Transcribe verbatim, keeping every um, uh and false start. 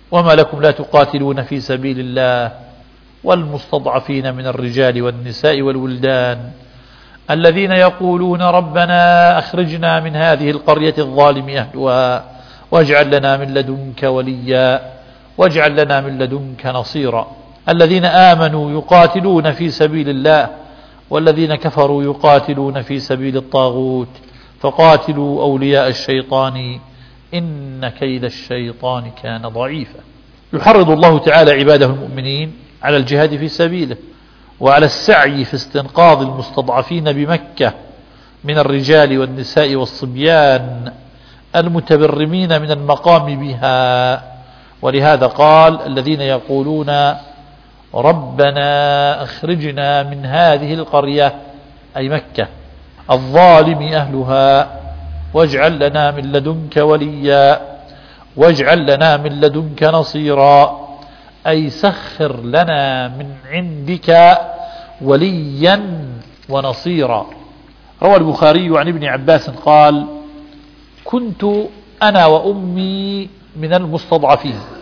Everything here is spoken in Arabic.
وما لكم لا تقاتلون في سبيل الله والمستضعفين من الرجال والنساء والولدان الذين يقولون ربنا أخرجنا من هذه القرية الظالم أهلها واجعل لنا من لدنك وليا واجعل لنا من لدنك نصيرا. الذين آمنوا يقاتلون في سبيل الله والذين كفروا يقاتلون في سبيل الطاغوت فقاتلوا أولياء الشيطان إن كيد الشيطان كان ضعيفا. يحرض الله تعالى عباده المؤمنين على الجهاد في سبيله وعلى السعي في استنقاذ المستضعفين بمكة من الرجال والنساء والصبيان المتبرمين من المقام بها. ولهذا قال الذين يقولون ربنا أخرجنا من هذه القرية أي مكة الظالم أهلها واجعل لنا من لدنك وليا واجعل لنا من لدنك نصيرا أي سخر لنا من عندك وليا ونصيرا. روى البخاري عن ابن عباس قال كنت أنا وأمي من المستضعفين